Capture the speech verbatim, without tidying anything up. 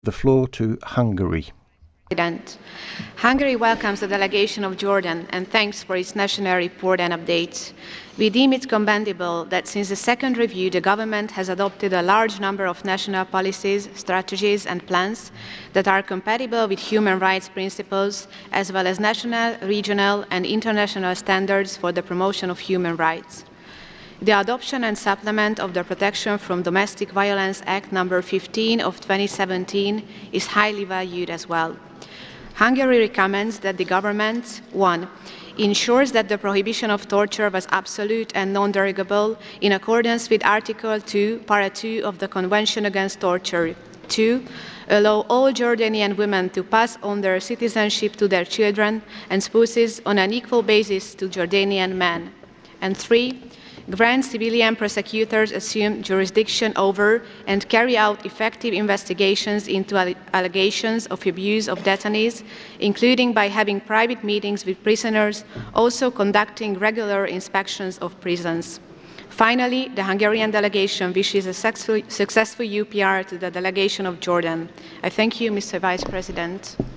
the floor to Hungary. President. Hungary welcomes the delegation of Jordan and thanks for its national report and updates. We deem it commendable that since the second review, the government has adopted a large number of national policies, strategies and plans that are compatible with human rights principles, as well as national, regional and international standards for the promotion of human rights. The adoption and supplement of the Protection from Domestic Violence Act number fifteen of twenty seventeen is highly valued as well. Hungary recommends that the government, one, ensures that the prohibition of torture was absolute and non-derogable in accordance with Article two, Para two of the Convention Against Torture. Two, allow all Jordanian women to pass on their citizenship to their children and spouses on an equal basis to Jordanian men. And three, grant civilian prosecutors assume jurisdiction over and carry out effective investigations into allegations of abuse of detainees, including by having private meetings with prisoners, also conducting regular inspections of prisons. Finally, the Hungarian delegation wishes a successful U P R to the delegation of Jordan. I thank you, Mister Vice President.